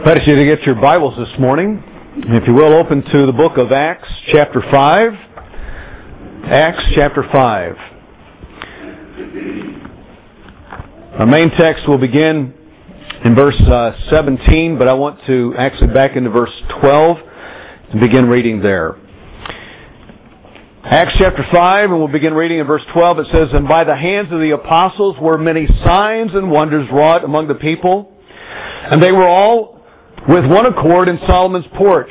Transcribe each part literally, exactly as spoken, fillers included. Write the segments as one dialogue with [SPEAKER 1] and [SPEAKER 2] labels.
[SPEAKER 1] invite you to get your Bibles this morning. If you will, open to the book of Acts, chapter five. Acts, chapter five. Our main text will begin in verse uh, seventeen, but I want to actually back into verse twelve and begin reading there. Acts chapter five, and we'll begin reading in verse twelve. It says, "And by the hands of the apostles were many signs and wonders wrought among the people, and they were all with one accord in Solomon's porch.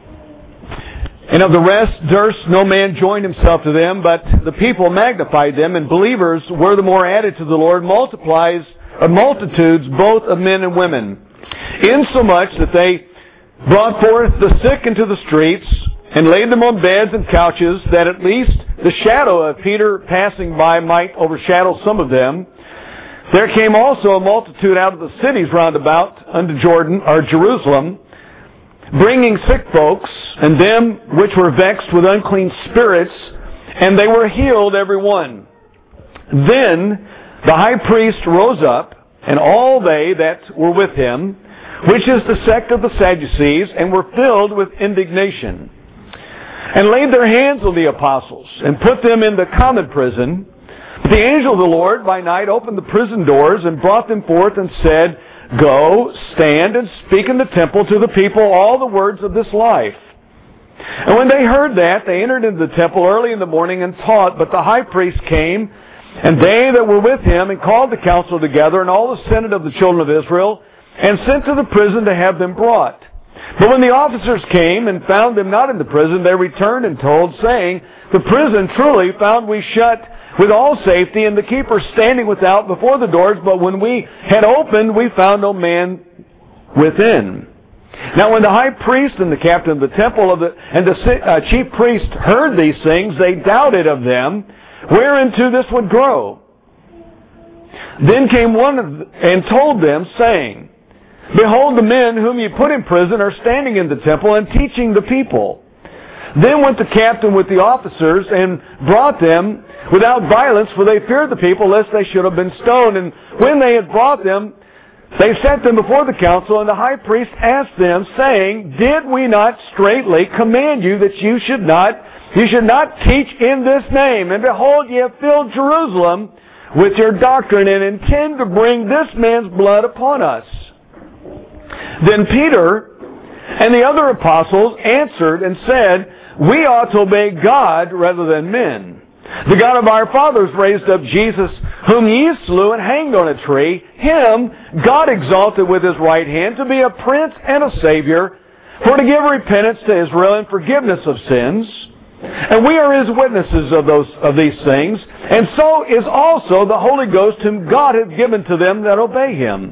[SPEAKER 1] And of the rest durst no man join himself to them, but the people magnified them, and believers were the more added to the Lord, multiplies uh, multitudes both of men and women, insomuch that they brought forth the sick into the streets, and laid them on beds and couches, that at least the shadow of Peter passing by might overshadow some of them. There came also a multitude out of the cities round about unto Jordan, or Jerusalem, bringing sick folks, and them which were vexed with unclean spirits, and they were healed every one. Then the high priest rose up, and all they that were with him, which is the sect of the Sadducees, and were filled with indignation, and laid their hands on the apostles, and put them in the common prison. The angel of the Lord by night opened the prison doors and brought them forth and said, Go, stand, and speak in the temple to the people all the words of this life. And when they heard that, they entered into the temple early in the morning and taught. But the high priest came, and they that were with him, and called the council together, and all the senate of the children of Israel, and sent to the prison to have them brought. But when the officers came and found them not in the prison, they returned and told, saying, The prison truly found we shut with all safety, and the keeper standing without before the doors, but when we had opened, we found no man within. Now when the high priest and the captain of the temple of the, and the uh, chief priest heard these things, they doubted of them, whereinto this would grow. Then came one of them and told them, saying, Behold, the men whom ye put in prison are standing in the temple and teaching the people. Then went the captain with the officers and brought them without violence, for they feared the people, lest they should have been stoned. And when they had brought them, they set them before the council, and the high priest asked them, saying, Did we not straitly command you that you should not, you should not teach in this name? And behold, ye have filled Jerusalem with your doctrine, and intend to bring this man's blood upon us. Then Peter and the other apostles answered and said, We ought to obey God rather than men. The God of our fathers raised up Jesus, whom ye slew and hanged on a tree. Him God exalted with his right hand to be a prince and a savior, for to give repentance to Israel and forgiveness of sins. And we are his witnesses of those of these things. And so is also the Holy Ghost, whom God hath given to them that obey him.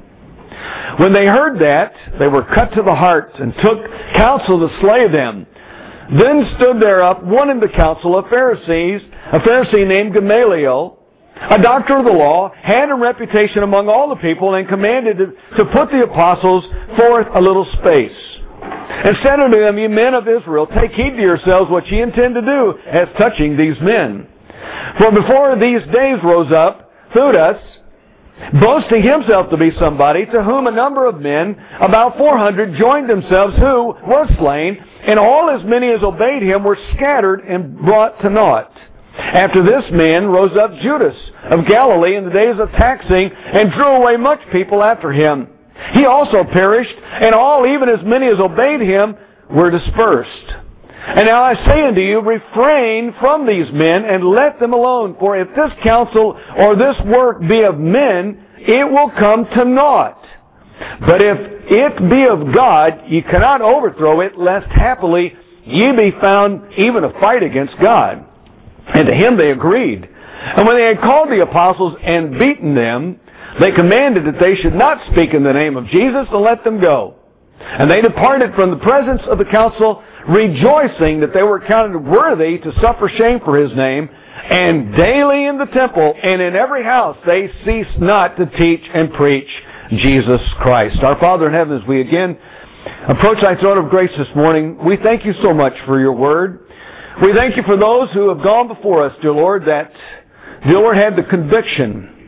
[SPEAKER 1] When they heard that, they were cut to the heart, and took counsel to slay them. Then stood there up one in the council of Pharisees, a Pharisee named Gamaliel, a doctor of the law, had a reputation among all the people, and commanded to, to put the apostles forth a little space. And said unto them, Ye men of Israel, take heed to yourselves what ye intend to do as touching these men. For before these days rose up Theudas, boasting himself to be somebody, to whom a number of men, about four hundred, joined themselves, who were slain, and all as many as obeyed him were scattered and brought to naught. After this man rose up Judas of Galilee in the days of taxing, and drew away much people after him. He also perished, and all, even as many as obeyed him, were dispersed. And now I say unto you, refrain from these men, and let them alone. For if this counsel or this work be of men, it will come to naught. But if it be of God, ye cannot overthrow it, lest happily ye be found even to fight against God. And to him they agreed. And when they had called the apostles and beaten them, they commanded that they should not speak in the name of Jesus, and let them go. And they departed from the presence of the council, rejoicing that they were counted worthy to suffer shame for his name. And daily in the temple and in every house they ceased not to teach and preach Jesus Christ. Our Father in heaven, as we again approach thy throne of grace this morning, we thank you so much for your word. We thank you for those who have gone before us, dear Lord, that, dear Lord, had the conviction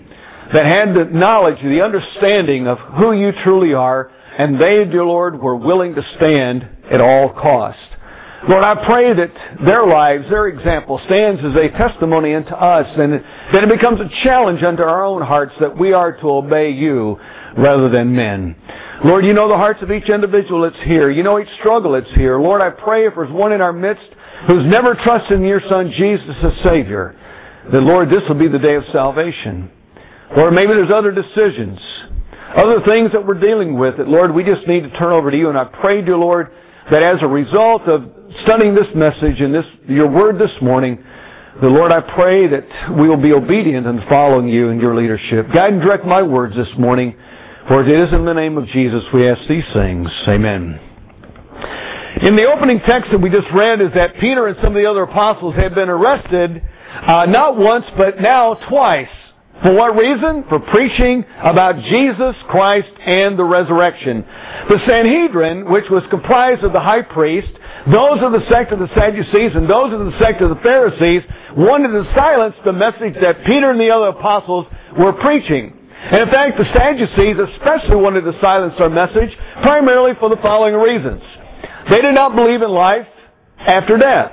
[SPEAKER 1] that had the knowledge, the understanding of who you truly are, and they, dear Lord, were willing to stand at all cost. Lord, I pray that their lives, their example, stands as a testimony unto us, and that it becomes a challenge unto our own hearts that we are to obey you rather than men. Lord, you know the hearts of each individual that's here. You know each struggle that's here. Lord, I pray if there's one in our midst who's never trusted in your Son Jesus as Savior, that, Lord, this will be the day of salvation. Lord, maybe there's other decisions, other things that we're dealing with that, Lord, we just need to turn over to you. And I pray, dear Lord, that as a result of studying this message and this your word this morning, the Lord, I pray that we will be obedient in following you and your leadership. Guide and direct my words this morning, for it is in the name of Jesus we ask these things. Amen. In the opening text that we just read is that Peter and some of the other apostles had been arrested, uh, not once, but now twice. For what reason? For preaching about Jesus Christ and the resurrection. The Sanhedrin, which was comprised of the high priest, those of the sect of the Sadducees, and those of the sect of the Pharisees, wanted to silence the message that Peter and the other apostles were preaching. And in fact, the Sadducees especially wanted to silence their message, primarily for the following reasons. They did not believe in life after death.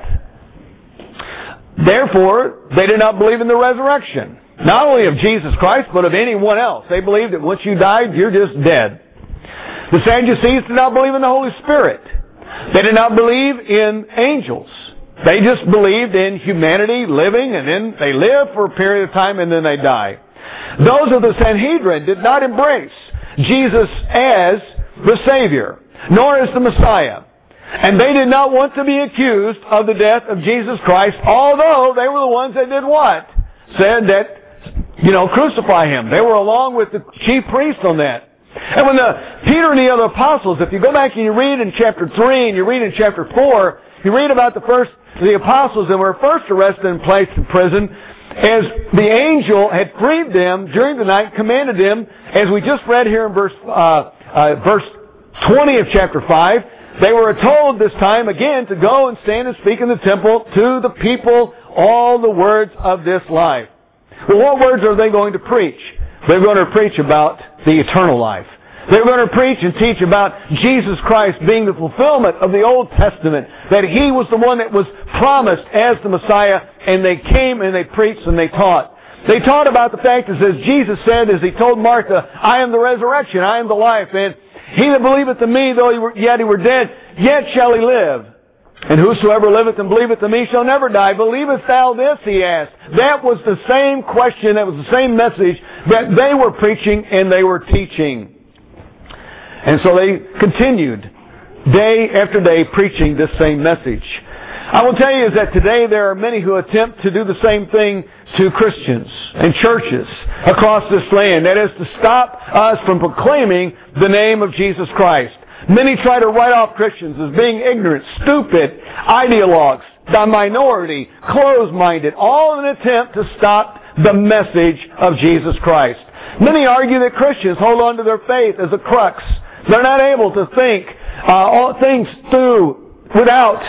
[SPEAKER 1] Therefore, they did not believe in the resurrection. Not only of Jesus Christ, but of anyone else. They believed that once you died, you're just dead. The Sadducees did not believe in the Holy Spirit. They did not believe in angels. They just believed in humanity living, and then they live for a period of time and then they die. Those of the Sanhedrin did not embrace Jesus as the Savior, nor as the Messiah. And they did not want to be accused of the death of Jesus Christ, although they were the ones that did what? Said that, you know, crucify him. They were along with the chief priest on that. And when the Peter and the other apostles, if you go back and you read in chapter three and you read in chapter four, you read about the first, the apostles that were first arrested and placed in prison, as the angel had freed them during the night, commanded them, as we just read here in verse, uh, uh, verse twenty of chapter five, they were told this time again to go and stand and speak in the temple to the people all the words of this life. Well, what words are they going to preach? They're going to preach about the eternal life. They're going to preach and teach about Jesus Christ being the fulfillment of the Old Testament, that He was the one that was promised as the Messiah, and they came and they preached and they taught. They taught about the fact that, as Jesus said, as He told Martha, I am the resurrection, I am the life, and he that believeth in me, though he were, yet he were dead, yet shall he live. And whosoever liveth and believeth in me shall never die. Believest thou this? He asked. That was the same question, that was the same message that they were preaching and they were teaching. And so they continued day after day preaching this same message. I will tell you is that today there are many who attempt to do the same thing to Christians and churches across this land. That is to stop us from proclaiming the name of Jesus Christ. Many try to write off Christians as being ignorant, stupid, ideologues, the minority, closed-minded, all in an attempt to stop the message of Jesus Christ. Many argue that Christians hold on to their faith as a crux. They're not able to think uh, all things through without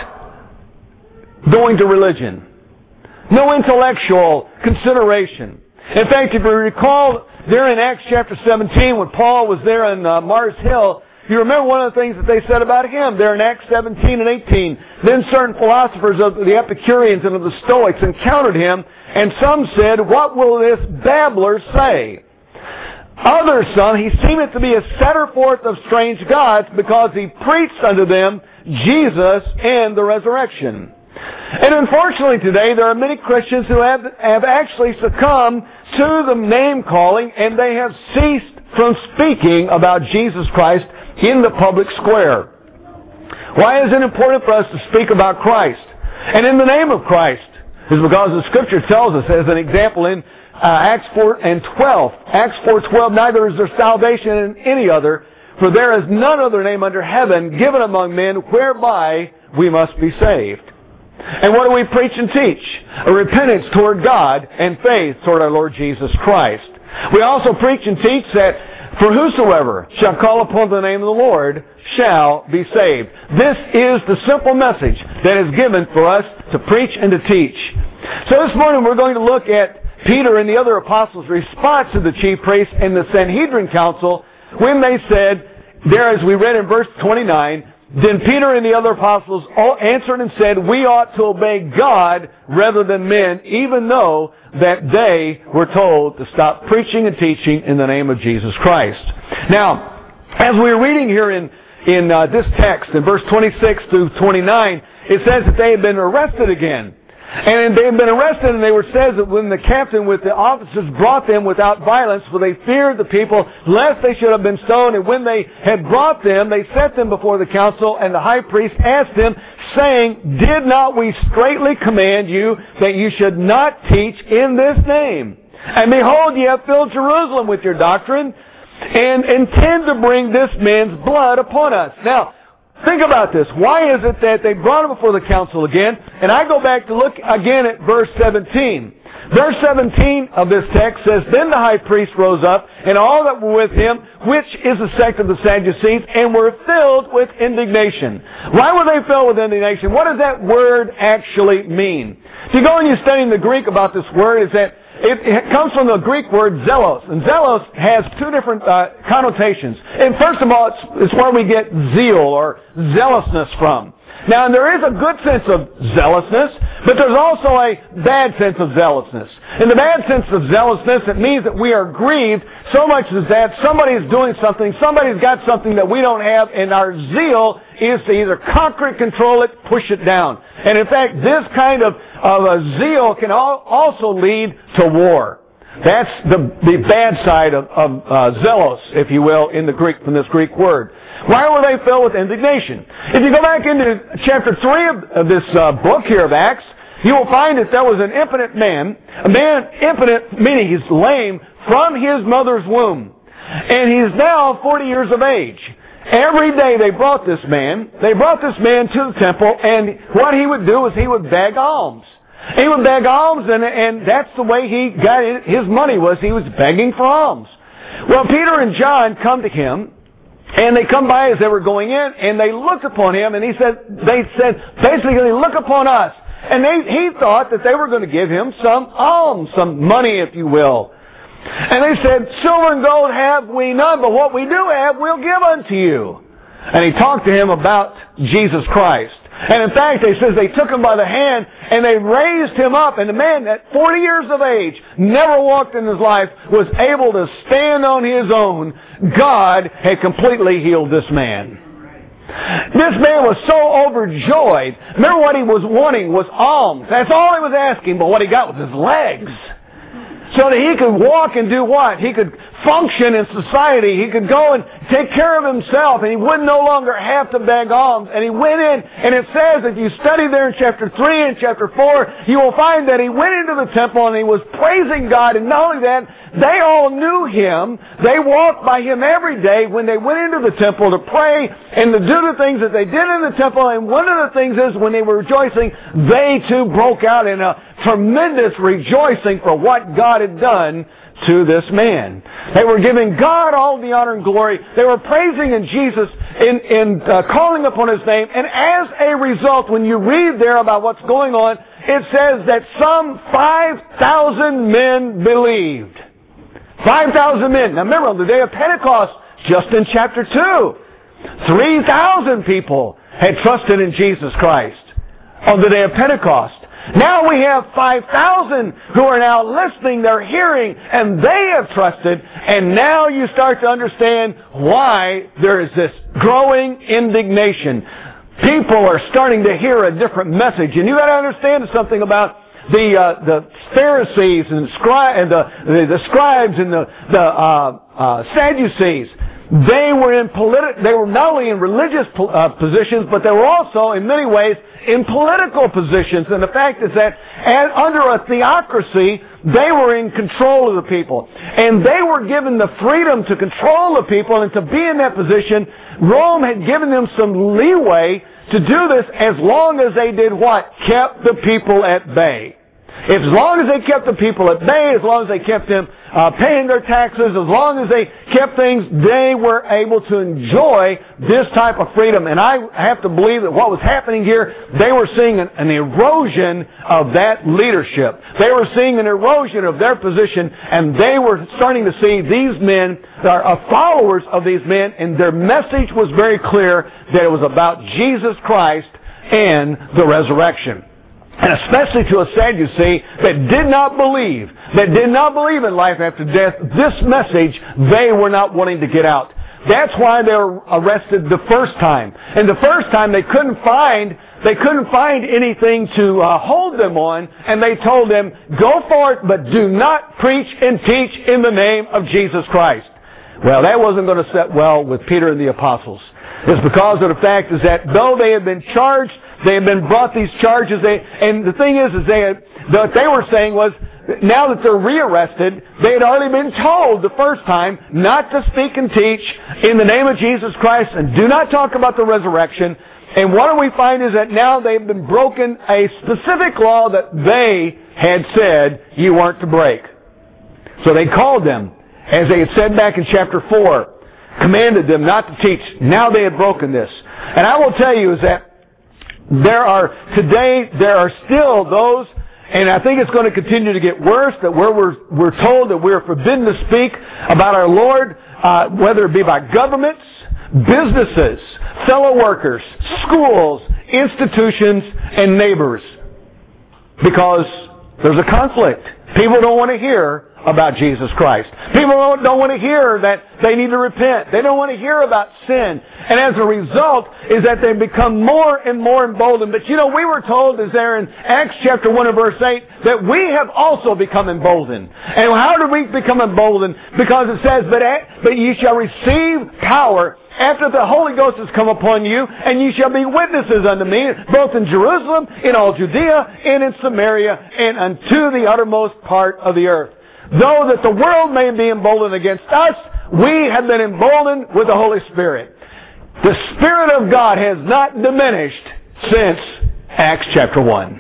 [SPEAKER 1] going to religion. No intellectual consideration. In fact, if you recall there in Acts chapter seventeen, when Paul was there in uh, Mars Hill, you remember one of the things that they said about him there in Acts seventeen and eighteen. Then certain philosophers of the Epicureans and of the Stoics encountered him, and some said, what will this babbler say? Others, son, he seemeth to be a setter forth of strange gods, because he preached unto them Jesus and the resurrection. And unfortunately today there are many Christians who have, have actually succumbed to the name calling, and they have ceased from speaking about Jesus Christ in the public square. Why is it important for us to speak about Christ and in the name of Christ? Is because the Scripture tells us, as an example in uh, Acts four and twelve, Acts four twelve, neither is there salvation in any other, for there is none other name under heaven given among men whereby we must be saved. And what do we preach and teach? A repentance toward God and faith toward our Lord Jesus Christ. We also preach and teach that for whosoever shall call upon the name of the Lord shall be saved. This is the simple message that is given for us to preach and to teach. So this morning we're going to look at Peter and the other apostles' response to the chief priests and the Sanhedrin council when they said, there as we read in verse twenty-nine, then Peter and the other apostles all answered and said, we ought to obey God rather than men, even though that they were told to stop preaching and teaching in the name of Jesus Christ. Now, as we're reading here in, in uh, this text, in verse twenty-six through twenty-nine, it says that they had been arrested again. And they had been arrested, and they were says that when the captain with the officers brought them without violence, for they feared the people, lest they should have been stoned. And when they had brought them, they set them before the council, and the high priest asked them, saying, did not we straitly command you that you should not teach in this name? And behold, ye have filled Jerusalem with your doctrine, and intend to bring this man's blood upon us. Now, think about this. Why is it that they brought him before the council again? And I go back to look again at verse seventeen. Verse seventeen of this text says, then the high priest rose up, and all that were with him, which is the sect of the Sadducees, and were filled with indignation. Why were they filled with indignation? What does that word actually mean? If you go and you study in the Greek about this word, is that It, it comes from the Greek word zelos. And zelos has two different uh, connotations. And first of all, it's, it's where we get zeal or zealousness from. Now, there is a good sense of zealousness, but there's also a bad sense of zealousness. In the bad sense of zealousness, it means that we are grieved so much as that somebody is doing something, somebody's got something that we don't have, and our zeal is to either conquer it, control it, push it down. And in fact, this kind of, of a zeal can al- also lead to war. That's the, the bad side of, of uh, zealous, if you will, in the Greek, from this Greek word. Why were they filled with indignation? If you go back into chapter three of, of this uh, book here of Acts, you will find that there was an impotent man, a man impotent, meaning he's lame, from his mother's womb. And he's now forty years of age. Every day they brought this man, they brought this man to the temple, and what he would do is he would beg alms. He would beg alms, and, and that's the way he got it. His money was he was begging for alms. Well, Peter and John come to him, and they come by as they were going in, and they looked upon him, and he said, they said, basically, look upon us. And they, he thought that they were going to give him some alms, some money, if you will. And they said, silver and gold have we none, but what we do have, we'll give unto you. And he talked to him about Jesus Christ. And in fact, they says they took him by the hand and they raised him up. And the man at forty years of age, never walked in his life, was able to stand on his own. God had completely healed this man. This man was so overjoyed. Remember, what he was wanting was alms. That's all he was asking, but what he got was his legs. So that he could walk and do what? He could function in society. He could go and take care of himself, and he would no longer have to beg alms. And he went in, and it says, if you study there in chapter three and chapter four, you will find that he went into the temple and he was praising God. And not only that, they all knew him. They walked by him every day when they went into the temple to pray and to do the things that they did in the temple. And one of the things is, when they were rejoicing, they too broke out in a tremendous rejoicing for what God had done to this man. They were giving God all the honor and glory. They were praising in Jesus, in, in uh, calling upon His name. And as a result, when you read there about what's going on, it says that some five thousand men believed. five thousand men. Now remember, on the day of Pentecost, just in chapter two, three thousand people had trusted in Jesus Christ on the day of Pentecost. Now we have five thousand who are now listening, they're hearing, and they have trusted. And now you start to understand why there is this growing indignation. People are starting to hear a different message. And you got to understand something about the uh, the Pharisees and, scri- and the, the the scribes and the the uh, uh, Sadducees. They were in politi- They were not only in religious po- uh, positions, but they were also, in many ways, in political positions. And the fact is that, and under a theocracy, they were in control of the people, and they were given the freedom to control the people and to be in that position. Rome had given them some leeway to do this as long as they did what? Kept the people at bay. As long as they kept the people at bay, as long as they kept them uh, paying their taxes, as long as they kept things, they were able to enjoy this type of freedom. And I have to believe that what was happening here, they were seeing an, an erosion of that leadership. They were seeing an erosion of their position, and they were starting to see these men, are followers of these men, and their message was very clear that it was about Jesus Christ and the resurrection. And especially to a Sadducee that did not believe, that did not believe in life after death, this message they were not wanting to get out. That's why they were arrested the first time. And the first time they couldn't find, they couldn't find anything to uh, hold them on, and they told them, go forth, but do not preach and teach in the name of Jesus Christ. Well, that wasn't going to sit well with Peter and the apostles. It's because of the fact is that though they had been charged, they had been brought these charges, they, and the thing is, is they had, what they were saying was, now that they're rearrested, they had already been told the first time not to speak and teach in the name of Jesus Christ and do not talk about the resurrection. And what do we find is that now they've been broken a specific law that they had said you weren't to break. So they called them, as they had said back in chapter four, commanded them not to teach. Now they had broken this. And I will tell you is that there are, today, there are still those, and I think it's going to continue to get worse, that where we're, we're told that we're forbidden to speak about our Lord, uh, whether it be by governments, businesses, fellow workers, schools, institutions, and neighbors. Because there's a conflict. People don't want to hear about Jesus Christ. People don't, don't want to hear that they need to repent. They don't want to hear about sin. And as a result is that they become more and more emboldened. But you know, we were told, as there in Acts chapter one and verse eight, that we have also become emboldened. And how do we become emboldened? Because it says, but, but you shall receive power after the Holy Ghost has come upon you, and you shall be witnesses unto me, both in Jerusalem, in all Judea, and in Samaria, and unto the uttermost part of the earth. Though that the world may be emboldened against us, we have been emboldened with the Holy Spirit. The Spirit of God has not diminished since Acts chapter one.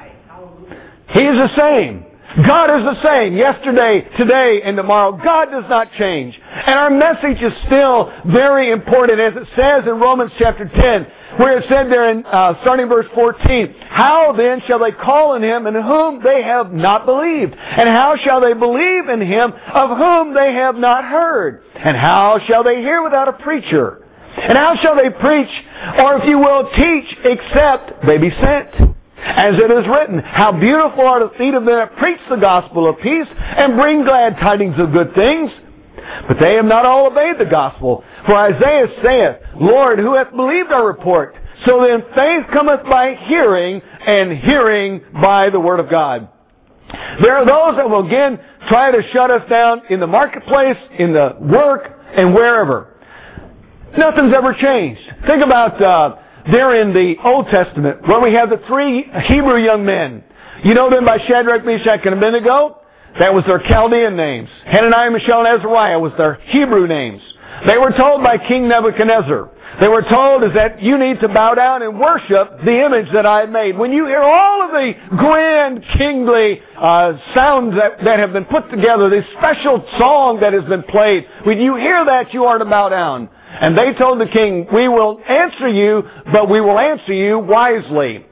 [SPEAKER 1] He is the same. God is the same yesterday, today, and tomorrow. God does not change. And our message is still very important, as it says in Romans chapter ten, where it said there in, uh, starting verse fourteen, how then shall they call on Him in whom they have not believed? And how shall they believe in Him of whom they have not heard? And how shall they hear without a preacher? And how shall they preach, or if you will, teach, except they be sent? As it is written, how beautiful are the feet of them that preach the gospel of peace and bring glad tidings of good things. But they have not all obeyed the gospel. For Isaiah saith, Lord, who hath believed our report? So then faith cometh by hearing, and hearing by the word of God. There are those that will again try to shut us down in the marketplace, in the work, and wherever. Nothing's ever changed. Think about uh, there in the Old Testament, where we have the three Hebrew young men. You know them by Shadrach, Meshach, and Abednego? That was their Chaldean names. Hananiah, Mishael, and Azariah was their Hebrew names. They were told by King Nebuchadnezzar, they were told is that you need to bow down and worship the image that I made. When you hear all of the grand, kingly uh, sounds that, that have been put together, this special song that has been played, when you hear that, you are to bow down. And they told the king, we will answer you, but we will answer you wisely.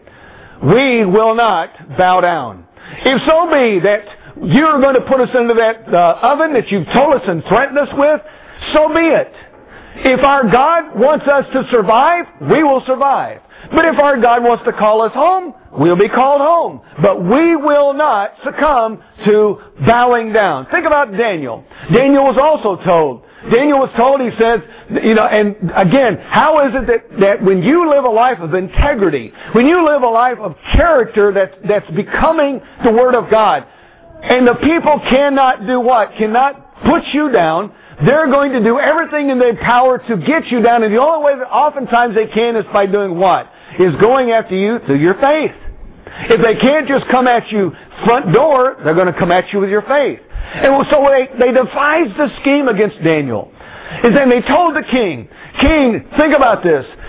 [SPEAKER 1] We will not bow down. If so be that you're going to put us into that uh, oven that you've told us and threatened us with, so be it. If our God wants us to survive, we will survive. But if our God wants to call us home, we'll be called home. But we will not succumb to bowing down. Think about Daniel. Daniel was also told. Daniel was told, he says, you know, and again, how is it that, that when you live a life of integrity, when you live a life of character that's, that's becoming the Word of God, and the people cannot do what? Cannot put you down. They're going to do everything in their power to get you down. And the only way that oftentimes they can is by doing what? Is going after you through your faith. If they can't just come at you front door, they're going to come at you with your faith. And so they, they devised a scheme against Daniel. And then they told the king, King, think about this.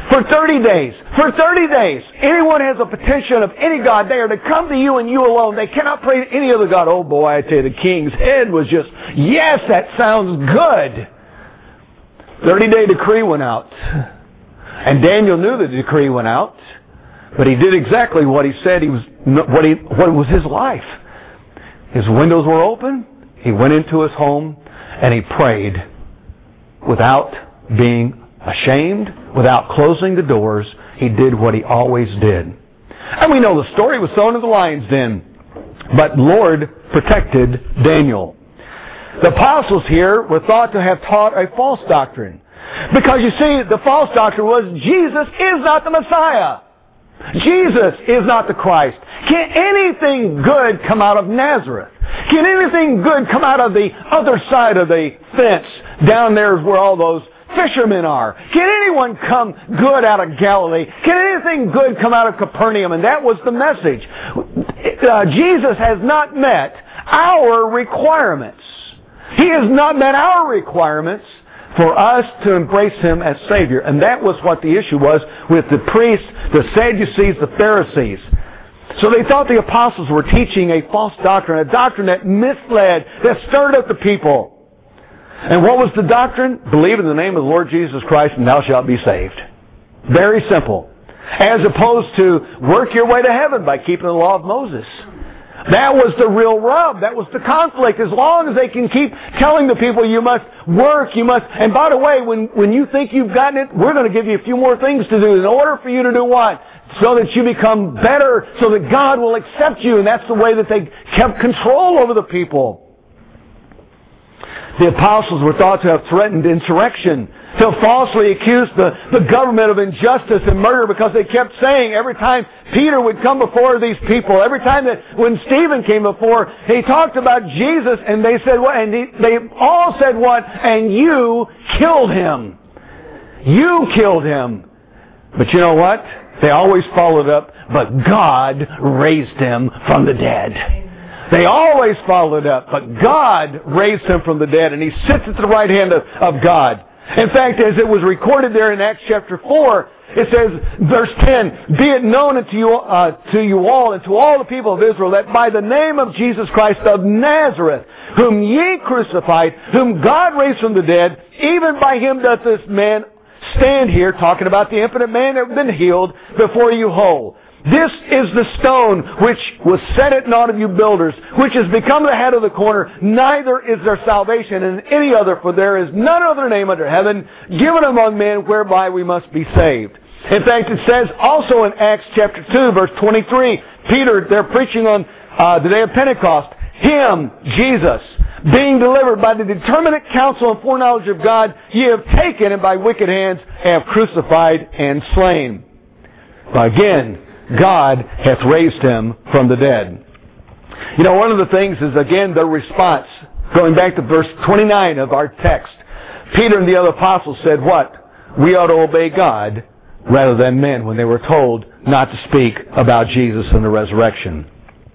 [SPEAKER 1] For thirty days. For thirty days. Anyone has a petition of any God, they are to come to you and you alone. They cannot pray to any other God. Oh boy, I tell you, the king's head was just, yes, that sounds good. thirty-day decree went out. And Daniel knew the decree went out. But he did exactly what he said he was, what he, what was his life. His windows were open. He went into his home and he prayed without being ashamed, without closing the doors. He did what he always did. And we know the story. He was thrown in the lion's den. But Lord protected Daniel. The apostles here were thought to have taught a false doctrine. Because you see, the false doctrine was Jesus is not the Messiah. Jesus is not the Christ. Can anything good come out of Nazareth? Can anything good come out of the other side of the fence? Down there is where all those fishermen are. Can anyone come good out of Galilee? Can anything good come out of Capernaum? And that was the message. Uh, Jesus has not met our requirements. He has not met our requirements for us to embrace Him as Savior. And that was what the issue was with the priests, the Sadducees, the Pharisees. So they thought the apostles were teaching a false doctrine, a doctrine that misled, that stirred up the people. And what was the doctrine? Believe in the name of the Lord Jesus Christ and thou shalt be saved. Very simple. As opposed to work your way to heaven by keeping the law of Moses. That was the real rub. That was the conflict. As long as they can keep telling the people you must work, you must... And by the way, when, when you think you've gotten it, we're going to give you a few more things to do in order for you to do what? So that you become better, so that God will accept you. And that's the way that they kept control over the people. The apostles were thought to have threatened insurrection, to have falsely accused the, the government of injustice and murder, because they kept saying every time Peter would come before these people, every time that when Stephen came before, he talked about Jesus, and they said what? And he, they all said what? And you killed him. You killed him. But you know what? They always followed up, but God raised him from the dead. They always followed up, but God raised him from the dead, and he sits at the right hand of, of God. In fact, as it was recorded there in Acts chapter four, it says, verse ten, be it known unto you, uh, to you all and to all the people of Israel that by the name of Jesus Christ of Nazareth, whom ye crucified, whom God raised from the dead, even by him doth this man stand here, talking about the infinite man that had been healed, before you whole. This is the stone which was set at naught of you builders, which has become the head of the corner. Neither is there salvation in any other, for there is none other name under heaven given among men whereby we must be saved. In fact, it says also in Acts chapter two, verse twenty-three, Peter, they're preaching on uh, the day of Pentecost. Him, Jesus, being delivered by the determinate counsel and foreknowledge of God, ye have taken, and by wicked hands have crucified and slain. But again, God hath raised him from the dead. You know, one of the things is, again, their response. Going back to verse twenty-nine of our text. Peter and the other apostles said what? We ought to obey God rather than men, when they were told not to speak about Jesus and the resurrection.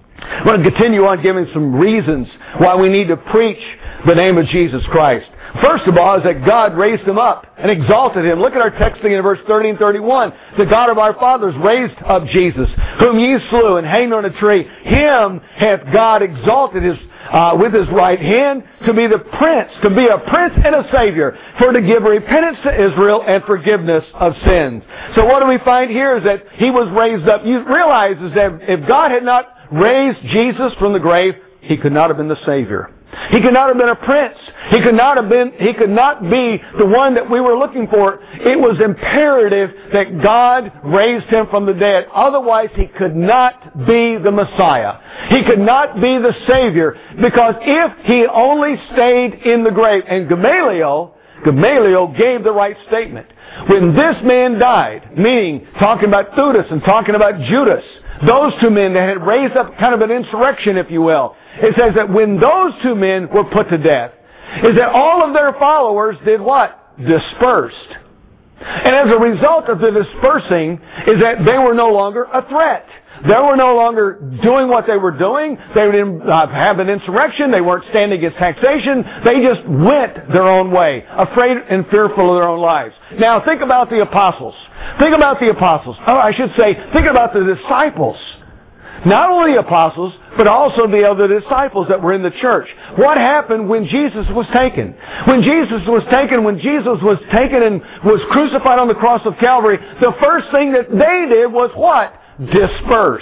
[SPEAKER 1] I want to continue on giving some reasons why we need to preach the name of Jesus Christ. First of all is that God raised him up and exalted him. Look at our text in verse thirty and thirty-one. The God of our fathers raised up Jesus, whom ye slew and hanged on a tree. Him hath God exalted his uh, with his right hand to be the prince, to be a prince and a savior, for to give repentance to Israel and forgiveness of sins. So what do we find here is that he was raised up. You realize is that if God had not raised Jesus from the grave, he could not have been the Savior. He could not have been a prince. He could not have been, he could not be the one that we were looking for. It was imperative that God raised him from the dead. Otherwise, he could not be the Messiah. He could not be the Savior, because if he only stayed in the grave, and Gamaliel, Gamaliel gave the right statement. When this man died, meaning talking about Theudas and talking about Judas, those two men that had raised up kind of an insurrection, if you will, it says that when those two men were put to death, is that all of their followers did what? Dispersed. And as a result of the dispersing is that they were no longer a threat. They were no longer doing what they were doing. They didn't uh, have an insurrection. They weren't standing against taxation. They just went their own way, afraid and fearful of their own lives. Now think about the apostles. Think about the apostles. Oh, I should say, think about the disciples. Not only the apostles, but also the other disciples that were in the church. What happened when Jesus was taken? When Jesus was taken, when Jesus was taken and was crucified on the cross of Calvary, the first thing that they did was what? Disperse.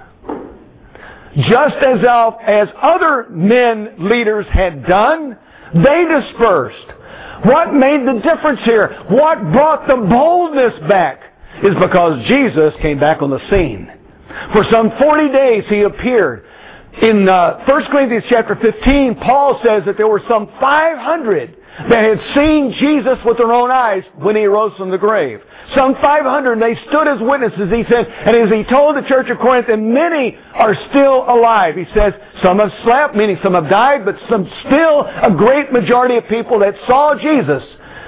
[SPEAKER 1] Just as, as other men, leaders had done, they dispersed. What made the difference here? What brought the boldness back? Is because Jesus came back on the scene. For some forty days He appeared. In uh, First Corinthians chapter fifteen, Paul says that there were some five hundred that had seen Jesus with their own eyes when He rose from the grave. Some five hundred, and they stood as witnesses, he said, and as he told the church of Corinth, and many are still alive. He says, some have slept, meaning some have died, but some still, a great majority of people that saw Jesus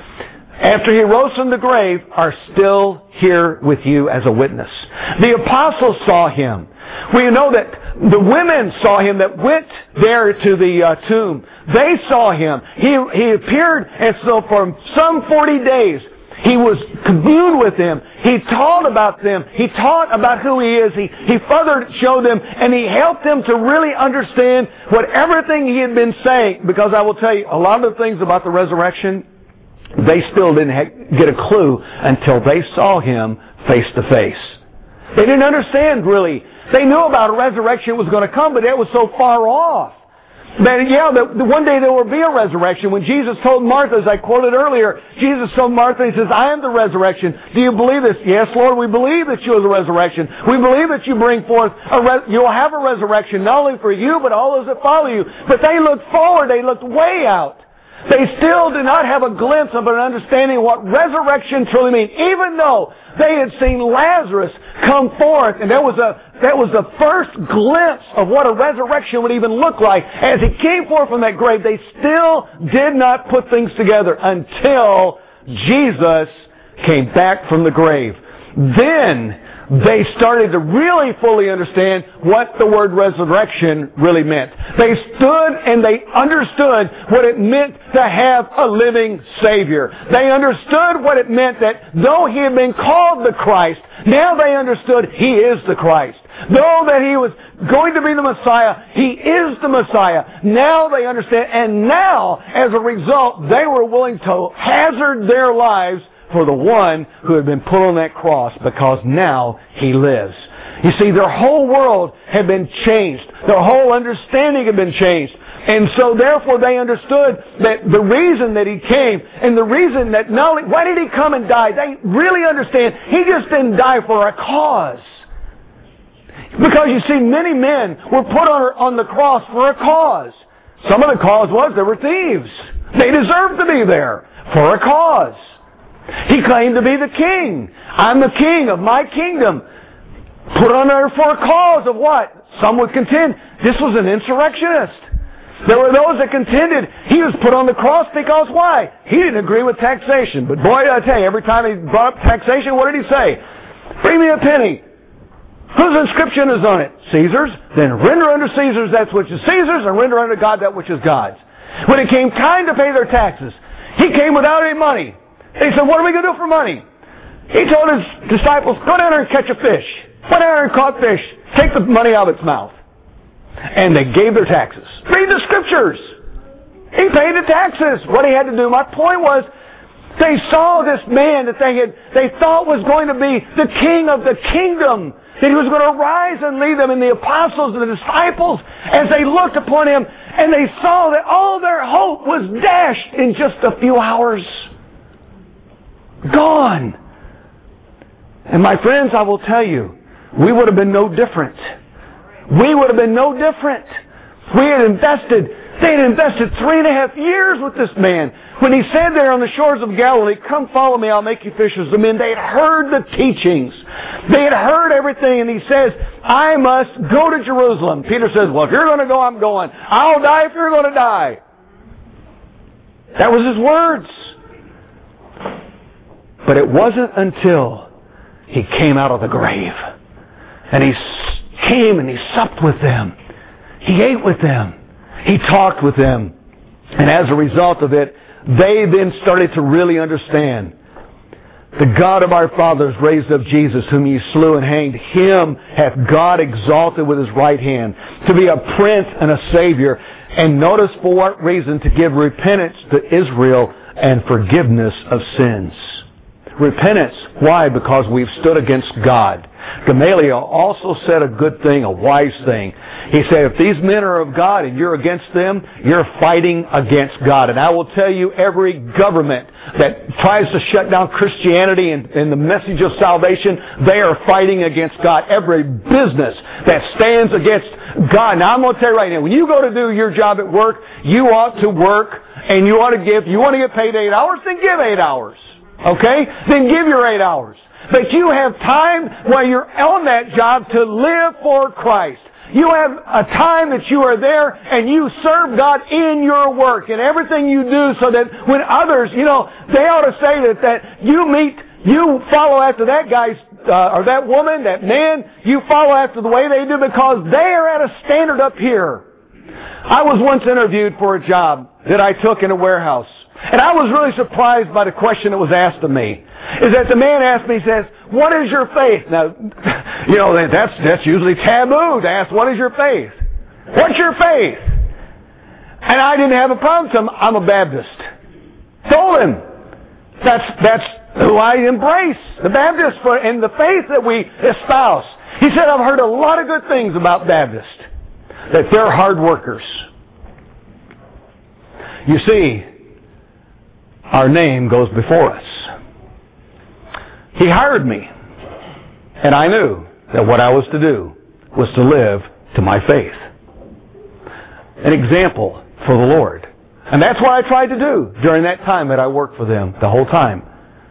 [SPEAKER 1] after He rose from the grave are still here with you as a witness. The apostles saw Him. We know that the women saw Him that went there to the uh, tomb. They saw Him. He, he appeared, and so for some forty days, He was communed with them. He taught about them. He taught about who He is. He, he further showed them, and He helped them to really understand what everything He had been saying. Because I will tell you, a lot of the things about the resurrection, they still didn't ha- get a clue until they saw Him face to face. They didn't understand really. They knew about a resurrection was going to come, but it was so far off. That, yeah, that one day there will be a resurrection. When Jesus told Martha, as I quoted earlier, Jesus told Martha, He says, I am the resurrection. Do you believe this? Yes, Lord, we believe that you are the resurrection. We believe that you bring forth, a re- you'll have a resurrection, not only for you, but all those that follow you. But they looked forward. They looked way out. They still did not have a glimpse of an understanding of what resurrection truly means. Even though they had seen Lazarus come forth, and that was a that was the first glimpse of what a resurrection would even look like. As he came forth from that grave, they still did not put things together until Jesus came back from the grave. Then they started to really fully understand what the word resurrection really meant. They stood and they understood what it meant to have a living Savior. They understood what it meant that though He had been called the Christ, now they understood He is the Christ. Though that He was going to be the Messiah, He is the Messiah. Now they understand, and now, as a result, they were willing to hazard their lives for the one who had been put on that cross, because now He lives. You see, their whole world had been changed. Their whole understanding had been changed. And so therefore they understood that the reason that He came, and the reason that not only, why did He come and die? They really understand He just didn't die for a cause. Because you see, many men were put on, on the cross for a cause. Some of the cause was they were thieves. They deserved to be there for a cause. He claimed to be the king. I'm the king of my kingdom. Put on there for a cause of what? Some would contend this was an insurrectionist. There were those that contended he was put on the cross because why? He didn't agree with taxation. But boy, I tell you, every time he brought up taxation, what did he say? Bring me a penny. Whose inscription is on it? Caesar's. Then render unto Caesar's that which is Caesar's, and render unto God that which is God's. When it came time to pay their taxes, he came without any money. They said, what are we going to do for money? He told his disciples, go down there and catch a fish. Went down there and caught fish. Take the money out of its mouth. And they gave their taxes. Read the scriptures. He paid the taxes. What he had to do. My point was, they saw this man that they had, they thought was going to be the king of the kingdom. That he was going to rise and lead them. And the apostles and the disciples, as they looked upon him, and they saw that all their hope was dashed in just a few hours. Gone. And my friends, I will tell you, we would have been no different. We would have been no different. We had invested, they had invested three and a half years with this man. When he said there on the shores of Galilee, come follow me, I'll make you fishers of men. They had heard the teachings. They had heard everything. And he says, I must go to Jerusalem. Peter says, well, if you're going to go, I'm going. I'll die if you're going to die. That was his words. But it wasn't until He came out of the grave and He came and He supped with them. He ate with them. He talked with them. And as a result of it, they then started to really understand the God of our fathers raised up Jesus, whom ye slew and hanged. Him hath God exalted with His right hand to be a prince and a savior. And notice for what reason: to give repentance to Israel and forgiveness of sins. Repentance. Why? Because we've stood against God. Gamaliel also said a good thing, a wise thing. He said, if these men are of God and you're against them, you're fighting against God. And I will tell you, every government that tries to shut down Christianity and, and the message of salvation, they are fighting against God. Every business that stands against God. Now I'm going to tell you right now, when you go to do your job at work, you ought to work and you ought to give, you want to get paid eight hours, then give eight hours. Okay? Then give your eight hours. But you have time while you're on that job to live for Christ. You have a time that you are there and you serve God in your work and everything you do, so that when others, you know, they ought to say that, that you meet, you follow after that guy's, uh, or that woman, that man, you follow after the way they do, because they are at a standard up here. I was once interviewed for a job that I took in a warehouse. And I was really surprised by the question that was asked of me. Is that the man asked me, he says, what is your faith? Now, you know, that's, that's usually taboo to ask, what is your faith? What's your faith? And I didn't have a problem with him. I'm a Baptist. Told him. That's, that's who I embrace. The Baptist for, and the faith that we espouse. He said, I've heard a lot of good things about Baptists. That they're hard workers. You see, our name goes before us. He hired me, and I knew that what I was to do was to live to my faith. An example for the Lord. And that's what I tried to do during that time that I worked for them, the whole time.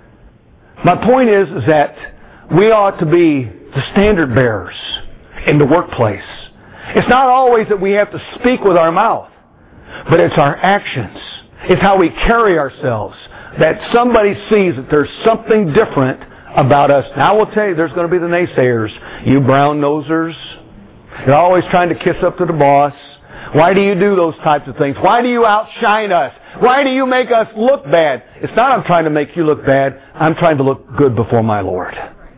[SPEAKER 1] My point is, is that we ought to be the standard bearers in the workplace. It's not always that we have to speak with our mouth, but it's our actions. It's how we carry ourselves, that somebody sees that there's something different about us. Now I will tell you, there's going to be the naysayers. You brown nosers. You're always trying to kiss up to the boss. Why do you do those types of things? Why do you outshine us? Why do you make us look bad? It's not I'm trying to make you look bad. I'm trying to look good before my Lord.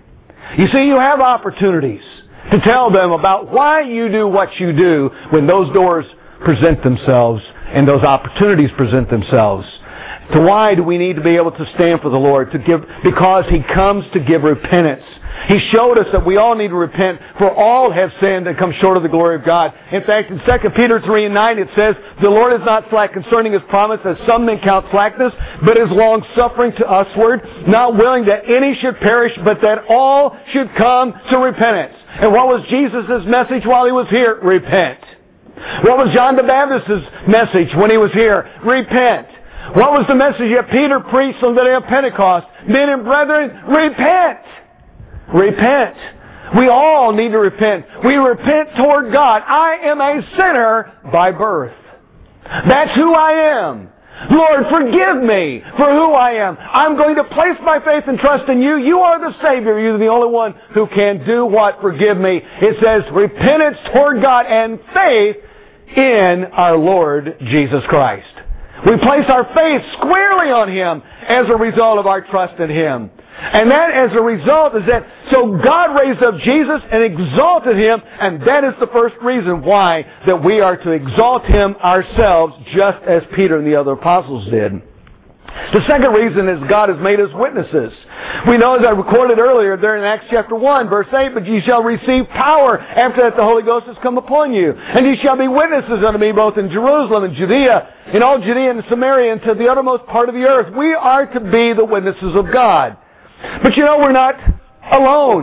[SPEAKER 1] You see, you have opportunities to tell them about why you do what you do when those doors present themselves and those opportunities present themselves. To why do we need to be able to stand for the Lord? To give, because He comes to give repentance. He showed us that we all need to repent, for all have sinned and come short of the glory of God. In fact, in Second Peter three and nine it says, the Lord is not slack concerning His promise, as some men count slackness, but is long-suffering to usward, not willing that any should perish, but that all should come to repentance. And what was Jesus' message while He was here? Repent. What was John the Baptist's message when he was here? Repent. What was the message that Peter preached on the day of Pentecost? Men and brethren, repent. Repent. We all need to repent. We repent toward God. I am a sinner by birth. That's who I am. Lord, forgive me for who I am. I'm going to place my faith and trust in You. You are the Savior. You're the only one who can do what? Forgive me. It says repentance toward God and faith in our Lord Jesus Christ. We place our faith squarely on Him as a result of our trust in Him. And that as a result is that, so God raised up Jesus and exalted Him, and that is the first reason why that we are to exalt Him ourselves, just as Peter and the other apostles did. The second reason is God has made us witnesses. We know, as I recorded earlier there in Acts chapter one, verse eight, but ye shall receive power after that the Holy Ghost has come upon you. And ye shall be witnesses unto me both in Jerusalem and Judea, in all Judea and Samaria, and to the uttermost part of the earth. We are to be the witnesses of God. But you know, we're not alone.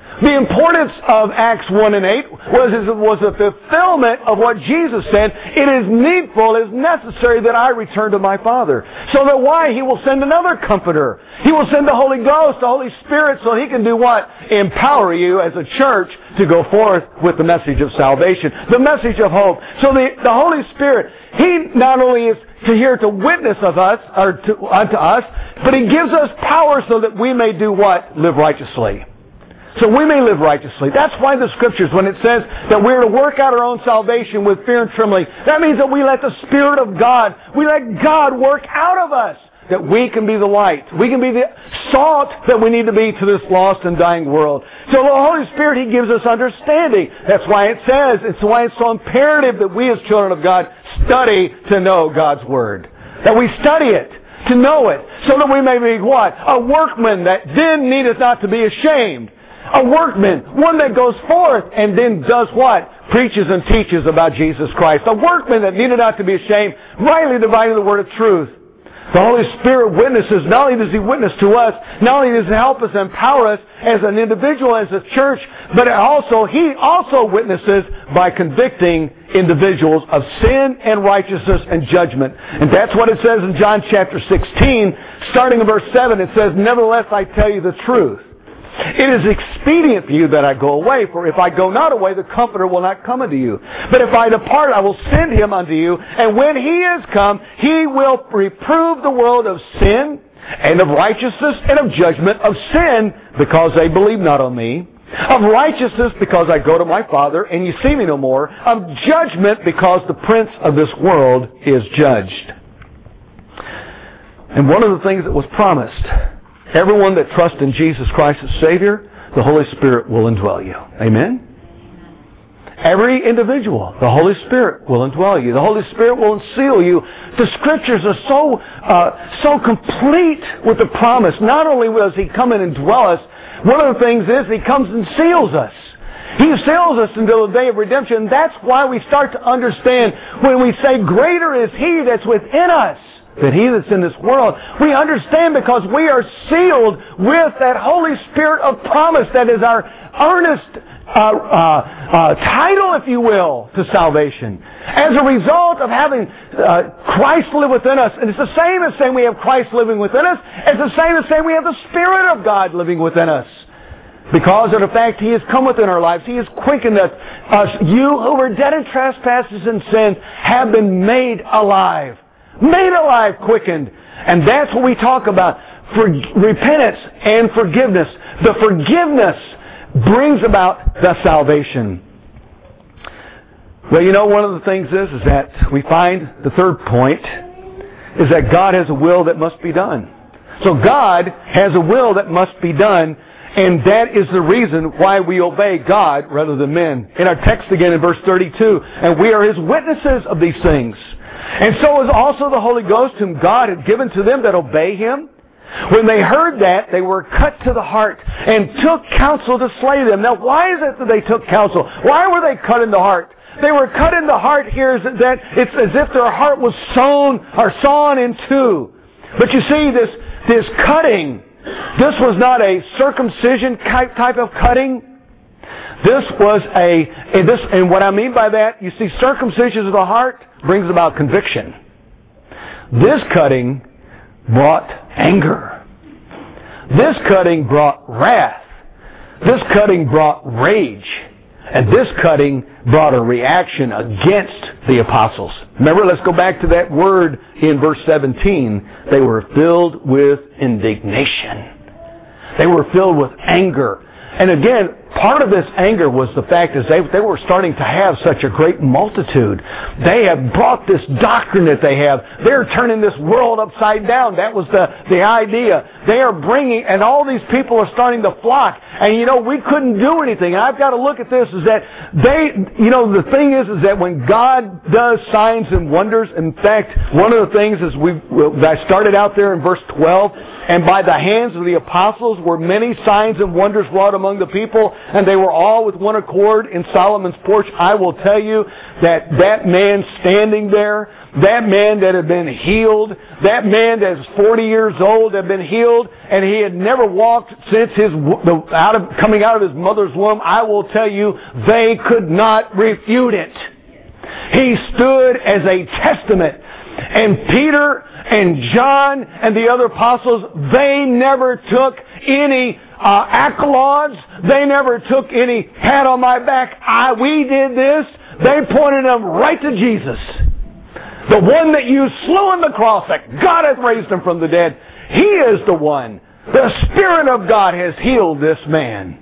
[SPEAKER 1] The importance of Acts one and eight was, was a fulfillment of what Jesus said. It is needful, it is necessary that I return to my Father. So that why? He will send another Comforter. He will send the Holy Ghost, the Holy Spirit, so He can do what? Empower you as a church to go forth with the message of salvation, the message of hope. So the, the Holy Spirit, He not only is to here to witness of us, or to, unto us, but He gives us power so that we may do what? Live righteously. So we may live righteously. That's why the Scriptures, when it says that we're to work out our own salvation with fear and trembling, that means that we let the Spirit of God, we let God work out of us, that we can be the light. We can be the salt that we need to be to this lost and dying world. So the Holy Spirit, He gives us understanding. That's why it says, it's why it's so imperative that we as children of God study to know God's Word. That we study it, to know it, so that we may be what? A workman that then needeth not to be ashamed. A workman, one that goes forth and then does what? Preaches and teaches about Jesus Christ. A workman that needed not to be ashamed, rightly dividing the word of truth. The Holy Spirit witnesses. Not only does He witness to us, not only does He help us and empower us as an individual, as a church, but also He also witnesses by convicting individuals of sin and righteousness and judgment. And that's what it says in John chapter sixteen, starting in verse seven. It says, "Nevertheless I tell you the truth. It is expedient for you that I go away, for if I go not away, the Comforter will not come unto you. But if I depart, I will send Him unto you. And when He is come, He will reprove the world of sin, and of righteousness, and of judgment. Of sin, because they believe not on me. Of righteousness, because I go to my Father, and you see me no more. Of judgment, because the prince of this world is judged." And one of the things that was promised, everyone that trusts in Jesus Christ as Savior, the Holy Spirit will indwell you. Amen? Every individual, the Holy Spirit will indwell you. The Holy Spirit will seal you. The Scriptures are so uh, so complete with the promise. Not only does He come in and dwell us, one of the things is He comes and seals us. He seals us until the day of redemption. That's why we start to understand when we say, "Greater is He that's within us than he that's in this world." We understand because we are sealed with that Holy Spirit of promise that is our earnest uh, uh, uh, title, if you will, to salvation. As a result of having uh, Christ live within us. And it's the same as saying we have Christ living within us. It's the same as saying we have the Spirit of God living within us. Because of the fact He has come within our lives. He has quickened us. us. You who were dead in trespasses and sins have been made alive. Made alive, quickened. And that's what we talk about. For repentance and forgiveness. The forgiveness brings about the salvation. Well, you know, one of the things is, is that we find the third point is that God has a will that must be done. So God has a will that must be done, and that is the reason why we obey God rather than men. In our text again in verse thirty-two, "And we are His witnesses of these things. And so is also the Holy Ghost, whom God had given to them that obey Him." When they heard that, they were cut to the heart and took counsel to slay them. Now, why is it that they took counsel? Why were they cut in the heart? They were cut in the heart here is that it's as if their heart was sewn or sawn in two. But you see, this this cutting, this was not a circumcision type of cutting. This was a, and, this, and what I mean by that, you see, circumcision of the heart brings about conviction. This cutting brought anger. This cutting brought wrath. This cutting brought rage. And this cutting brought a reaction against the apostles. Remember, let's go back to that word in verse seventeen. They were filled with indignation. They were filled with anger. And again, part of this anger was the fact is they, they were starting to have such a great multitude. They have brought this doctrine that they have. They're turning this world upside down. That was the, the idea. They are bringing, and all these people are starting to flock. And you know, we couldn't do anything. And I've got to look at this is that they, you know, the thing is, is that when God does signs and wonders, in fact, one of the things is we, I started out there in verse twelve, "And by the hands of the apostles were many signs and wonders wrought among the people. and they were all with one accord in Solomon's porch, I will tell you that that man standing there, that man that had been healed, that man that is forty years old had been healed, and he had never walked since his the, out of coming out of his mother's womb, I will tell you, they could not refute it. He stood as a testament. And Peter and John and the other apostles, they never took any uh, accolades. They never took any pat on my back. I, we did this. They pointed them right to Jesus. The one that you slew on the cross, that God hath raised him from the dead. He is the one. The Spirit of God has healed this man.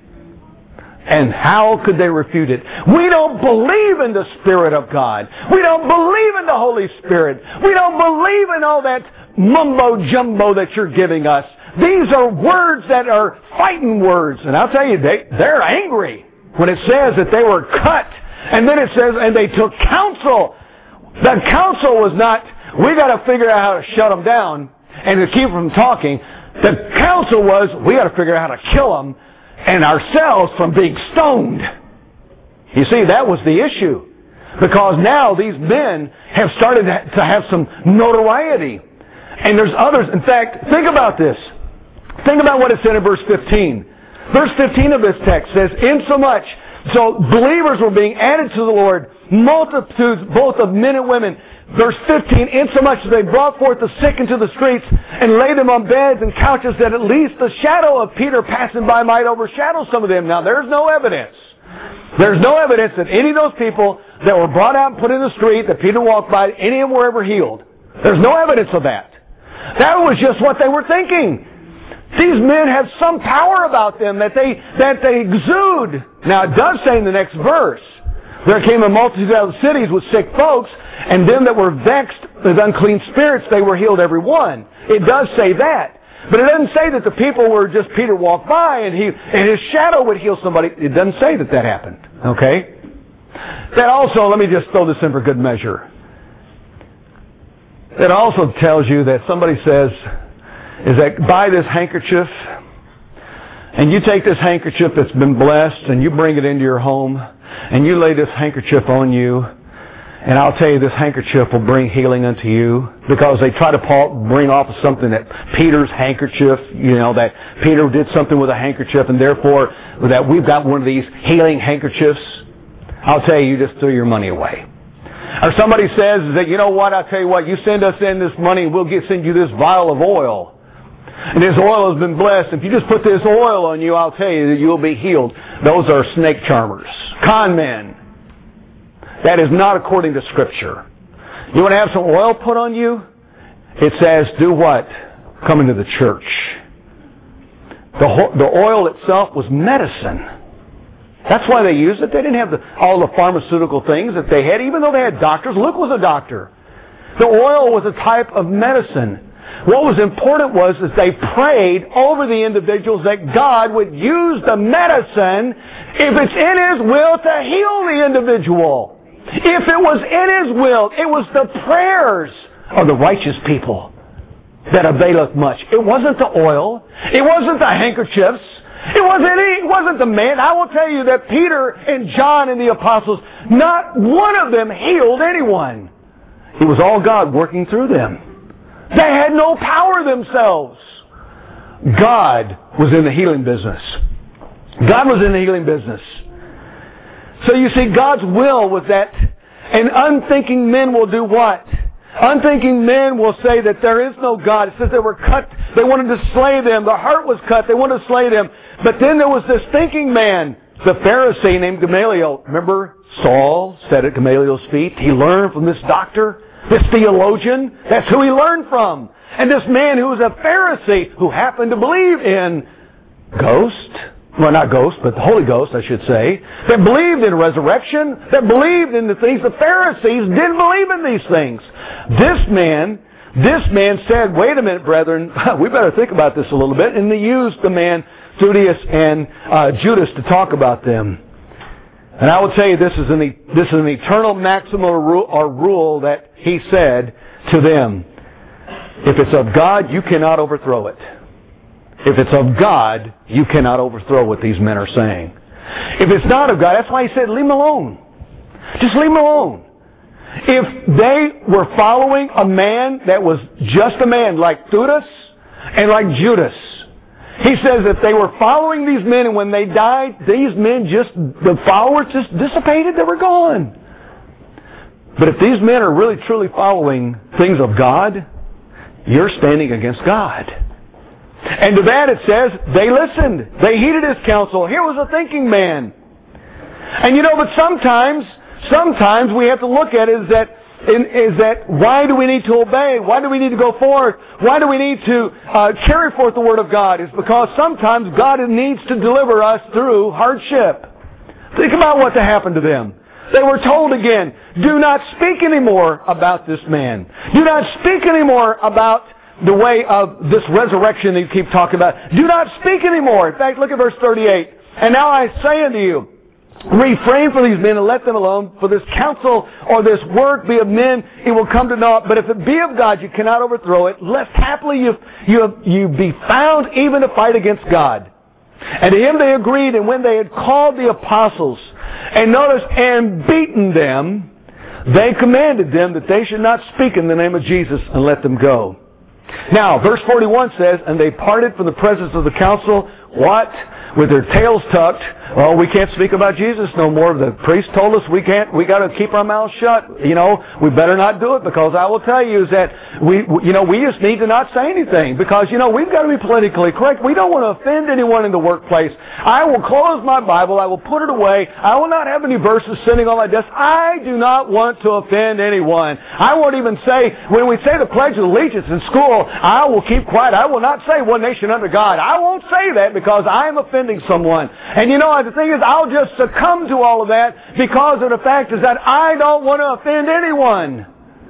[SPEAKER 1] And how could they refute it? We don't believe in the Spirit of God. We don't believe in the Holy Spirit. We don't believe in all that mumbo-jumbo that you're giving us. These are words that are fighting words. And I'll tell you, they, they're angry when it says that they were cut. And then it says, and they took counsel. The counsel was not, we got to figure out how to shut them down and to keep them from talking. The counsel was, we got to figure out how to kill them and ourselves from being stoned. You see, that was the issue. Because now these men have started to have some notoriety. And there's others. In fact, think about this. Think about what it said in verse fifteen. Verse fifteen of this text says, insomuch, so believers were being added to the Lord, multitudes both of men and women. Verse fifteen, insomuch as they brought forth the sick into the streets and laid them on beds and couches, that at least the shadow of Peter passing by might overshadow some of them. Now, there's no evidence. There's no evidence that any of those people that were brought out and put in the street, that Peter walked by, any of them were ever healed. There's no evidence of that. That was just what they were thinking. These men have some power about them that they, that they exude. Now, it does say in the next verse, there came a multitude out of the cities with sick folks, and them that were vexed with unclean spirits, they were healed every one. It does say that. But it doesn't say that the people were just Peter walked by and he and his shadow would heal somebody. It doesn't say that that happened. Okay? That also, let me just throw this in for good measure. It also tells you that somebody says, is that buy this handkerchief, and you take this handkerchief that's been blessed, and you bring it into your home, and you lay this handkerchief on you, and I'll tell you, this handkerchief will bring healing unto you, because they try to bring off something that Peter's handkerchief, you know, that Peter did something with a handkerchief, and therefore that we've got one of these healing handkerchiefs. I'll tell you, you just threw your money away. Or somebody says that, you know what, I'll tell you what, you send us in this money and we'll get, send you this vial of oil. And this oil has been blessed. If you just put this oil on you, I'll tell you that you'll be healed. Those are snake charmers. Con men. That is not according to Scripture. You want to have some oil put on you? It says, do what? Come into the church. The, the oil itself was medicine. That's why they used it. They didn't have the, all the pharmaceutical things that they had, even though they had doctors. Luke was a doctor. The oil was a type of medicine. What was important was is they prayed over the individuals that God would use the medicine, if it's in His will, to heal the individual. If it was in His will, it was the prayers of the righteous people that availeth much. It wasn't the oil. It wasn't the handkerchiefs. It wasn't, it wasn't the man. I will tell you that Peter and John and the apostles, not one of them healed anyone. It was all God working through them. They had no power themselves. God was in the healing business. God was in the healing business. So you see, God's will was that, and unthinking men will do what? Unthinking men will say that there is no God. It says they were cut. They wanted to slay them. Their heart was cut. They wanted to slay them. But then there was this thinking man, the Pharisee named Gamaliel. Remember, Saul sat at Gamaliel's feet. He learned from this doctor, this theologian. That's who he learned from. And this man who was a Pharisee who happened to believe in ghost. Well, not ghost, but the Holy Ghost, I should say. That believed in resurrection. That believed in the things. The Pharisees didn't believe in these things. This man, this man said, wait a minute, brethren, we better think about this a little bit. And they used the man, Theudas and uh, Judas, to talk about them. And I will tell you, this is an, this is an eternal maximum or rule that he said to them. If it's of God, you cannot overthrow it. If it's of God, you cannot overthrow what these men are saying. If it's not of God, that's why he said, leave them alone. Just leave them alone. If they were following a man that was just a man, like Theudas and like Judas, he says if they were following these men and when they died, these men just, the followers just dissipated, they were gone. But if these men are really truly following things of God, you're standing against God. And to that it says, they listened. They heeded his counsel. Here was a thinking man. And you know, but sometimes, sometimes we have to look at it is that, is that why do we need to obey? Why do we need to go forth? Why do we need to uh, carry forth the Word of God? It's because sometimes God needs to deliver us through hardship. Think about what happened to them. They were told again, do not speak anymore about this man. Do not speak anymore about the way of this resurrection that you keep talking about. Do not speak anymore. In fact, look at verse thirty-eight. And now I say unto you, refrain from these men and let them alone, for this counsel or this work be of men, it will come to naught. But if it be of God, you cannot overthrow it, lest happily you, you, you be found even to fight against God. And to him they agreed, and when they had called the apostles, and notice, and beaten them, they commanded them that they should not speak in the name of Jesus, and let them go. Now, verse forty-one says, and they parted from the presence of the council, what? With their tails tucked. Oh, we can't speak about Jesus no more. The priest told us we can't, we got to keep our mouths shut. You know, we better not do it, because I will tell you is that we, you know, we just need to not say anything, because, you know, we've got to be politically correct. We don't want to offend anyone in the workplace. I will close my Bible. I will put it away. I will not have any verses sitting on my desk. I do not want to offend anyone. I won't even say, when we say the Pledge of Allegiance in school, I will keep quiet. I will not say one nation under God. I won't say that because I am offending someone. And you know, the thing is, I'll just succumb to all of that because of the fact is that I don't want to offend anyone.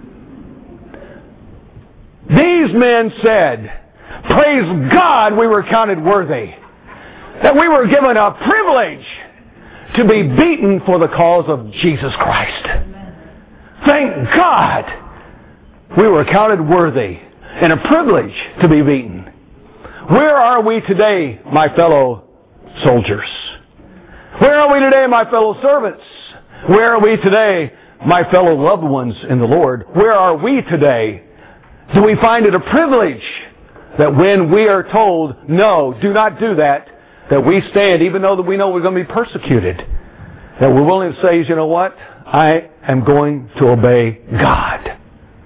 [SPEAKER 1] These men said, praise God we were counted worthy, that we were given a privilege to be beaten for the cause of Jesus Christ. Thank God we were counted worthy and a privilege to be beaten. Where are we today, my fellow soldiers? Where are we today, my fellow servants? Where are we today, my fellow loved ones in the Lord? Where are we today? Do we find it a privilege that when we are told, no, do not do that, that we stand, even though that we know we're going to be persecuted, that we're willing to say, you know what? I am going to obey God.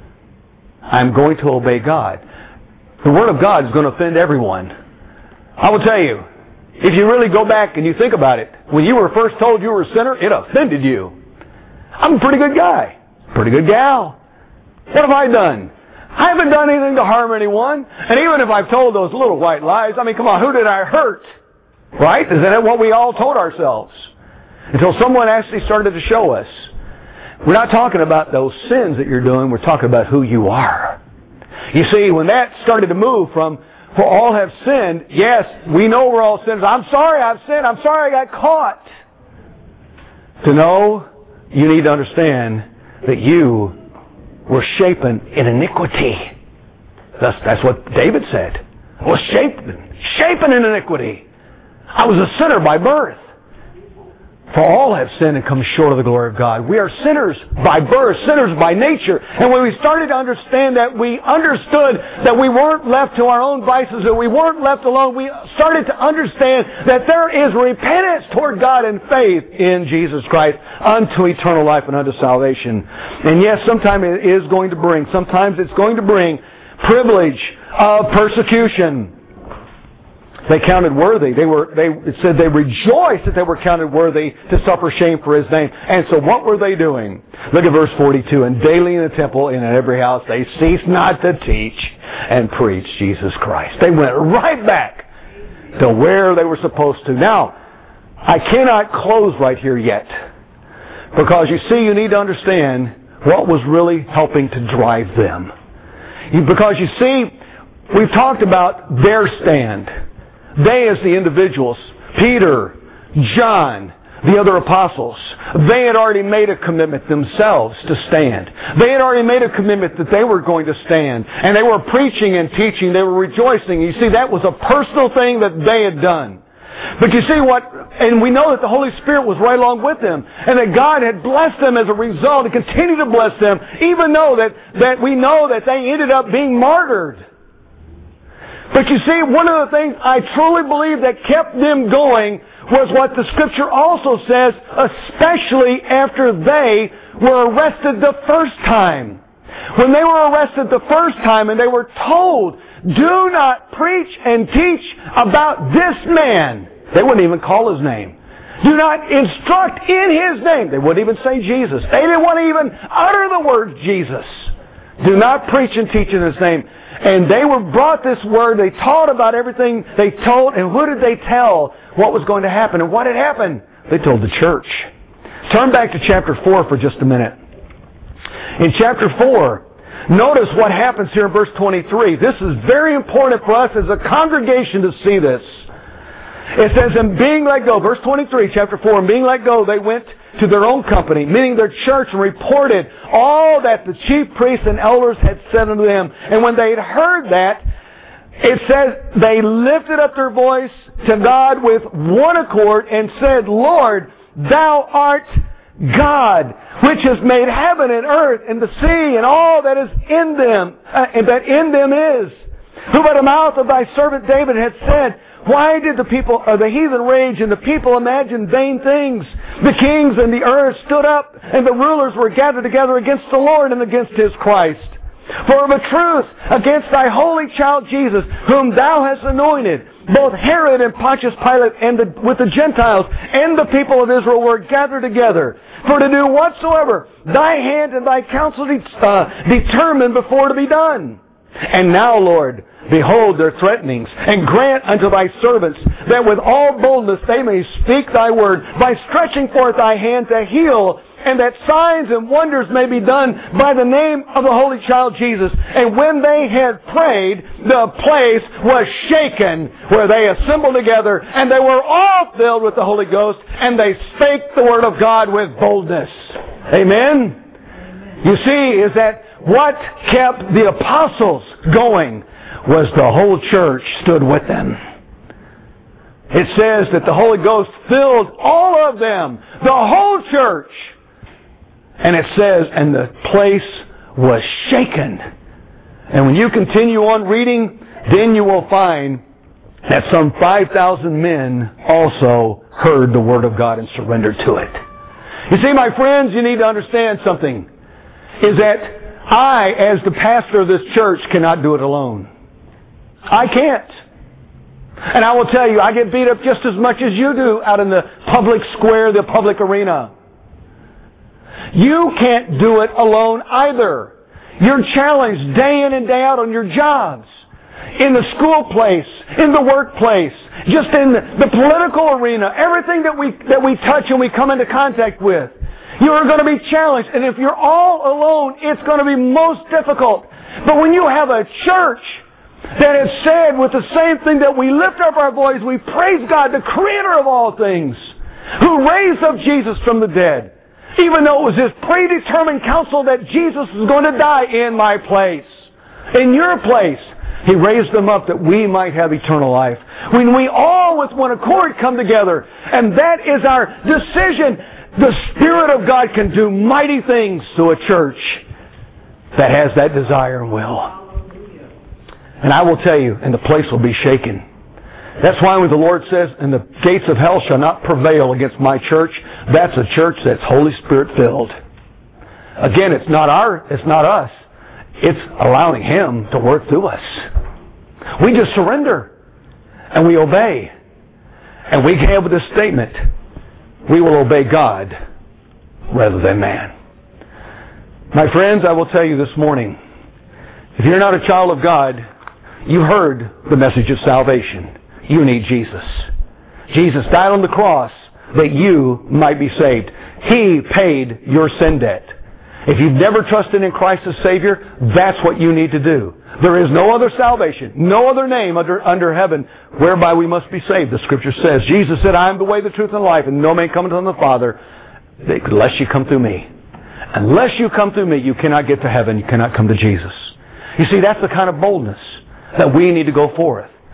[SPEAKER 1] I'm going to obey God. The Word of God is going to offend everyone. I will tell you, if you really go back and you think about it, when you were first told you were a sinner, it offended you. I'm a pretty good guy. Pretty good gal. What have I done? I haven't done anything to harm anyone. And even if I've told those little white lies, I mean, come on, who did I hurt? Right? Isn't that what we all told ourselves? Until someone actually started to show us. We're not talking about those sins that you're doing. We're talking about who you are. You see, when that started to move from, for all have sinned, yes, we know we're all sinners. I'm sorry I've sinned. I'm sorry I got caught. To know, you need to understand that you were shapen in iniquity. That's, that's what David said. I was shapen, shapen in iniquity. I was a sinner by birth. For all have sinned and come short of the glory of God. We are sinners by birth, sinners by nature. And when we started to understand that, we understood that we weren't left to our own vices, that we weren't left alone. We started to understand that there is repentance toward God and faith in Jesus Christ unto eternal life and unto salvation. And yes, sometimes it is going to bring, sometimes it's going to bring privilege of persecution. They counted worthy. They were. They it said they rejoiced that they were counted worthy to suffer shame for His name. And so, what were they doing? Look at verse forty-two. And daily in the temple and in every house they ceased not to teach and preach Jesus Christ. They went right back to where they were supposed to. Now, I cannot close right here yet, because you see, you need to understand what was really helping to drive them. Because you see, we've talked about their stand. They as the individuals, Peter, John, the other apostles, they had already made a commitment themselves to stand. They had already made a commitment that they were going to stand. And they were preaching and teaching. They were rejoicing. You see, that was a personal thing that they had done. But you see what, and we know that the Holy Spirit was right along with them, and that God had blessed them as a result, and continued to bless them, even though that, that we know that they ended up being martyred. But you see, one of the things I truly believe that kept them going was what the Scripture also says, especially after they were arrested the first time. When they were arrested the first time and they were told, do not preach and teach about this man. They wouldn't even call his name. Do not instruct in his name. They wouldn't even say Jesus. They didn't want to even utter the word Jesus. Do not preach and teach in his name. And they were brought this word. They taught about everything they told. And who did they tell what was going to happen? And what had happened? They told the church. Turn back to chapter four for just a minute. In chapter four, notice what happens here in verse twenty-three. This is very important for us as a congregation to see this. It says, and being let go, verse twenty-three, chapter four, and being let go, they went to their own company, meaning their church, and reported all that the chief priests and elders had said unto them. And when they had heard that, it says they lifted up their voice to God with one accord and said, Lord, thou art God, which has made heaven and earth and the sea and all that is in them, uh, and that in them is. Who by the mouth of thy servant David had said, why did the people, or the heathen rage, and the people imagine vain things? The kings and the earth stood up, and the rulers were gathered together against the Lord and against His Christ. For of a truth, against thy holy child Jesus, whom thou hast anointed, both Herod and Pontius Pilate and the, with the Gentiles and the people of Israel were gathered together, for to do whatsoever thy hand and thy counsel uh, determined before to be done. And now, Lord, behold their threatenings, and grant unto thy servants that with all boldness they may speak thy word, by stretching forth thy hand to heal, and that signs and wonders may be done by the name of the Holy Child Jesus. And when they had prayed, the place was shaken where they assembled together, and they were all filled with the Holy Ghost, and they spake the word of God with boldness. Amen? You see, is that what kept the apostles going was the whole church stood with them. It says that the Holy Ghost filled all of them, the whole church. And it says, and the place was shaken. And when you continue on reading, then you will find that some five thousand men also heard the Word of God and surrendered to it. You see, my friends, you need to understand something. Is that I, as the pastor of this church, cannot do it alone. I can't. And I will tell you, I get beat up just as much as you do out in the public square, the public arena. You can't do it alone either. You're challenged day in and day out on your jobs, in the school place, in the workplace, just in the, the political arena, everything that we that we touch and we come into contact with. You are going to be challenged, and if you're all alone, it's going to be most difficult. But when you have a church that has said with the same thing that we lift up our voice, we praise God, the Creator of all things, who raised up Jesus from the dead, even though it was His predetermined counsel that Jesus is going to die in my place, in your place. He raised them up that we might have eternal life. When we all with one accord come together, and that is our decision, the Spirit of God can do mighty things to a church that has that desire and will. And I will tell you, and the place will be shaken. That's why when the Lord says, and the gates of hell shall not prevail against my church, that's a church that's Holy Spirit filled. Again, it's not our, it's not us. It's allowing Him to work through us. We just surrender and we obey. And we have this statement, we will obey God rather than man. My friends, I will tell you this morning, if you're not a child of God, you heard the message of salvation. You need Jesus. Jesus died on the cross that you might be saved. He paid your sin debt. If you've never trusted in Christ as Savior, that's what you need to do. There is no other salvation, no other name under, under heaven whereby we must be saved. The Scripture says, Jesus said, I am the way, the truth, and life, and no man cometh unto the Father unless you come through me. Unless you come through me, you cannot get to heaven. You cannot come to Jesus. You see, that's the kind of boldness that we need to go forth.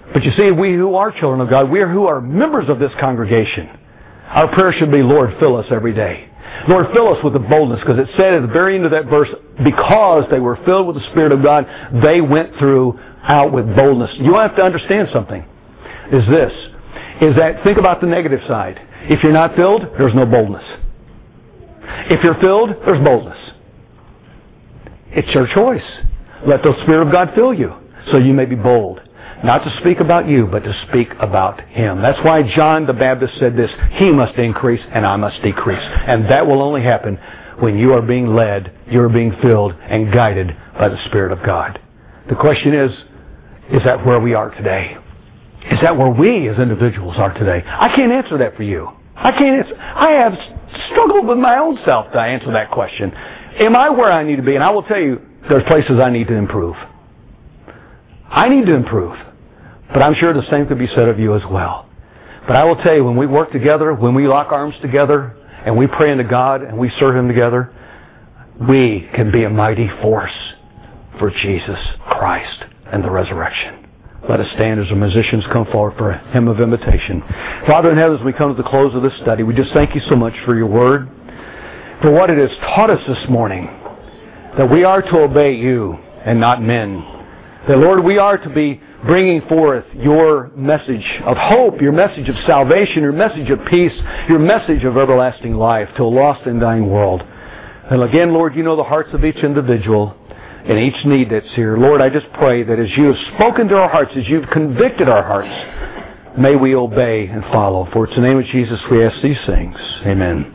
[SPEAKER 1] But you see, we who are children of God, we are who are members of this congregation. Our prayer should be, Lord, fill us every day. Lord, fill us with the boldness, because it said at the very end of that verse, because they were filled with the Spirit of God, they went through out with boldness. You have to understand something, is this, is that, think about the negative side. If you're not filled, there's no boldness. If you're filled, there's boldness. It's your choice. Let the Spirit of God fill you, so you may be bold. Not to speak about you, but to speak about Him. That's why John the Baptist said this, He must increase and I must decrease. And that will only happen when you are being led, you are being filled and guided by the Spirit of God. The question is, is that where we are today? Is that where we as individuals are today? I can't answer that for you. I can't answer. I have struggled with my own self to answer that question. Am I where I need to be? And I will tell you, there's places I need to improve. I need to improve. But I'm sure the same could be said of you as well. But I will tell you, when we work together, when we lock arms together, and we pray unto God, and we serve Him together, we can be a mighty force for Jesus Christ and the resurrection. Let us stand as the musicians come forward for a hymn of invitation. Father in heaven, as we come to the close of this study, we just thank you so much for your word, for what it has taught us this morning, that we are to obey you and not men. That, Lord, we are to be bringing forth your message of hope, your message of salvation, your message of peace, your message of everlasting life to a lost and dying world. And again, Lord, you know the hearts of each individual and each need that's here. Lord, I just pray that as you have spoken to our hearts, as you've convicted our hearts, may we obey and follow. For it's in the name of Jesus we ask these things. Amen.